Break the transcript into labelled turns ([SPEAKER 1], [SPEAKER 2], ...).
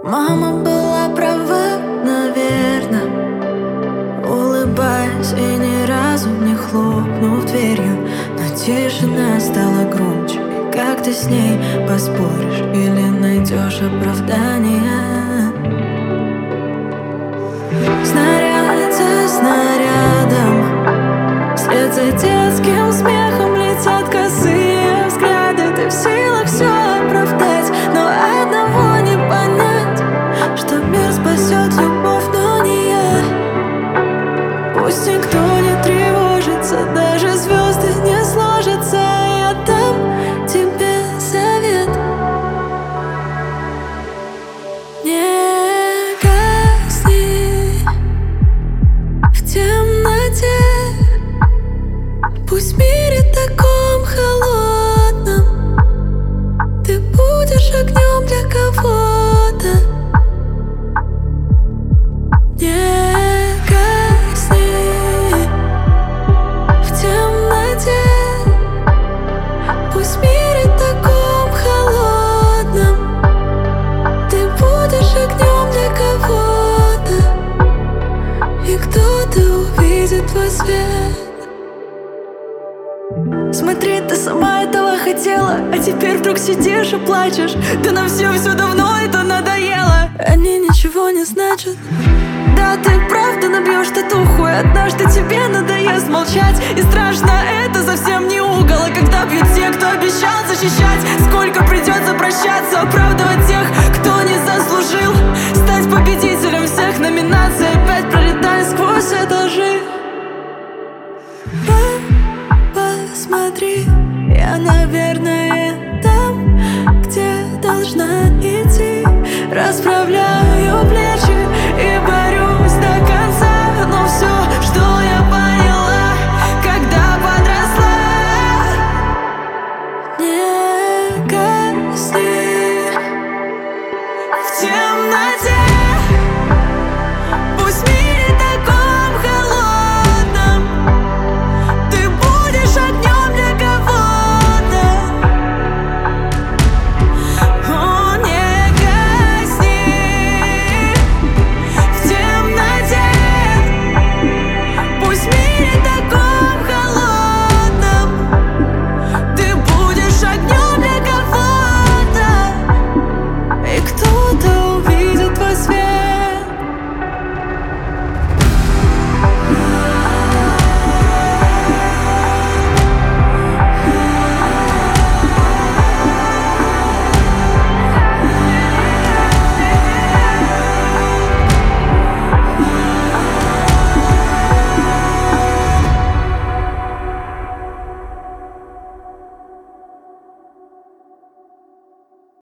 [SPEAKER 1] Мама была права, наверно, улыбаясь и ни разу не хлопнув дверью. Но тишина стала громче. И как ты с ней поспоришь или найдешь оправдание? Снаряд за снарядом, вслед за детским смехом летят косые взгляды. Ты в силах все оправдать, но одного не понять, что мир спасет любовь, но не я. Пусть никто не тревожится, даже звезды не сложатся. Я дам тебе совет: не гасни в темноте. Пусть в мире таком холодном ты будешь огнем для кого-то. Не гасни в темноте. Пусть в мире таком холодном ты будешь огнем для кого-то, и кто-то увидит твой свет. Смотри, ты сама этого хотела, а теперь вдруг сидишь и плачешь. Да нам все давно это надоело. Они ничего не значат. Да, ты правда набьешь татуху, и однажды тебе надоест молчать. И страшно, это совсем не угол. И когда бьют те, кто обещал защищать, сколько придется прощаться, оправдывать тех, кто не заслужил стать победителем всех номинаций, опять пролетая сквозь этажи. Посмотри, я, наверное, там, где должна идти. Расправляю плечи и борюсь до конца. Но все, что я поняла, когда подросла: не гасни